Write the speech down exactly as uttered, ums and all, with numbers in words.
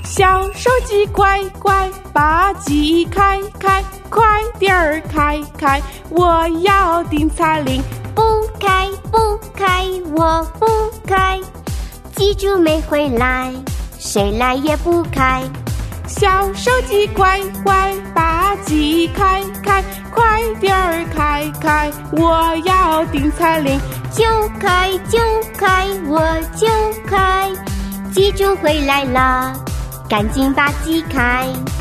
小手机乖乖，把机开开，快点儿开开，我要订彩铃。 不开不开，我不开，记住没回来，谁来也不开。 小手机乖乖，把机开开，快点儿开开，我要订彩铃。 就开就开，我就开，记住回来了，赶紧把机开。